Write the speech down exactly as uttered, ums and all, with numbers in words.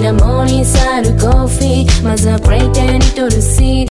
the morning side of coffee まずはプレイテンにとるシー